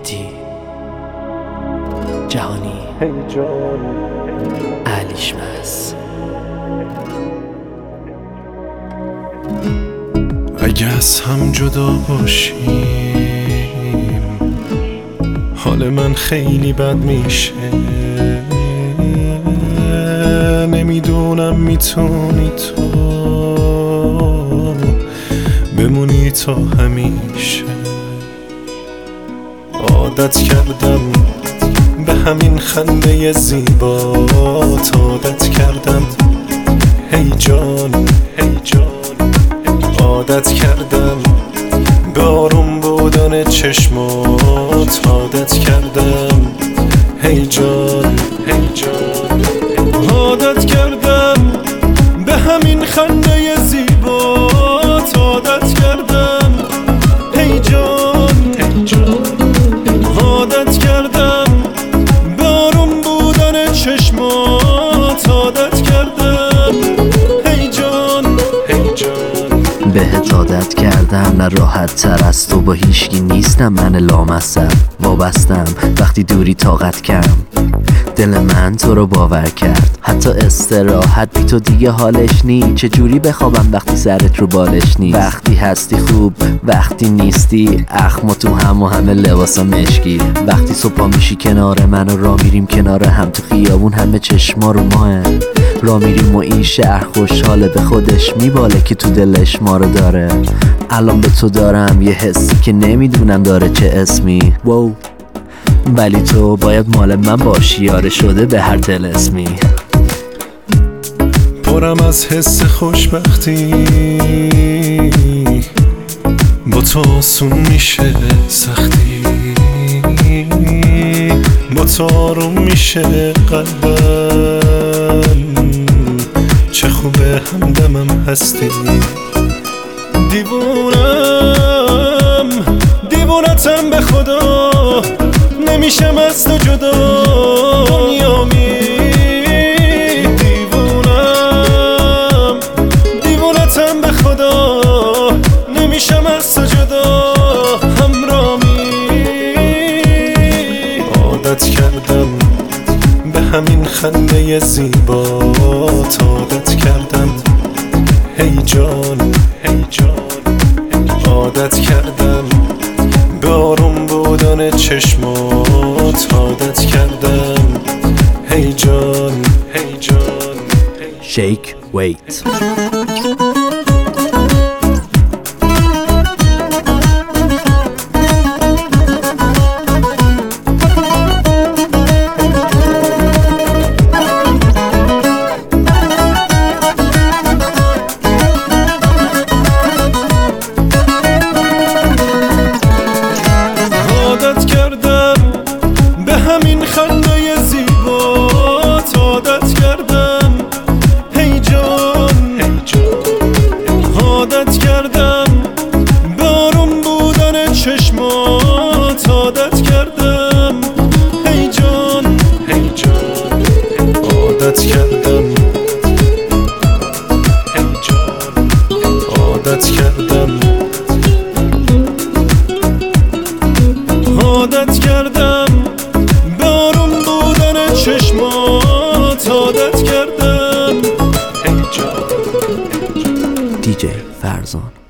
مهدی جهانی علیشمس. اگه از هم جدا باشیم حال من خیلی بد میشه، نمیدونم میتونی تو بمونی تا همیشه. عادت کردم به همین خنده زیبات، عادت کردم هی جان هی جان، عادت کردم به آروم بودن چشمات، عادت کردم هی جان هی جان، عادت کردم به همین خنده زیبات، عادت کردم هی جان هی جان، عادت کردم به آروم بودن چشمات، عادت کردم هی جان هی جان. بهت عادت کردم نه راحت تر از تو، با هیچکی نیستم من لامصب، وابستم وقتی دوری طاقت کم، دل من تو رو باور کرد، حتی استراحت بی تو دیگه حالش نی، چجوری بخوابم وقتی سرت رو بالش نیست، وقتی هستی خوب وقتی نیستی اخم و تو هم و همه لباسا مشکی، وقتی صبح میشی کنار من و را میریم کنار هم تو خیابون همه چشما رو ماه، را میریم و این شهر خوشحاله به خودش میباله که تو دلش ما رو داره. الان به تو دارم یه حسی که نمیدونم داره چه اسمی، واو، ولی تو باید مال من باشی، یاره شده به هر دل اسمی. پرم از حس خوشبختی، با تو آسون میشه سختی، با تو آروم میشه قلبم، چه خوبه همدمم هستی. دیوونم دیوونتم به خدا، نمیشم از تو جدا، دنیامی دیوونم دیوونتم به خدا، نمیشم از تو جدا، همرامی. عادت کردم به همین خنده زیبات، عادت کردم هی جان هی جان، عادت کردم به آروم بودن چشمات، عادت کردم هی جان هی جان. شیک ویت. عادت کردم به همین خنده زیبات، عادت کردم هی جان هی جان، عادت کردم به آروم بودن چشمات، عادت کردم هی جان هی جان، عادت کردم هی جان، عادت کردم عادت کردم به آروم بودن چشمات، عادت کردم هی جان. دیجی فرزان.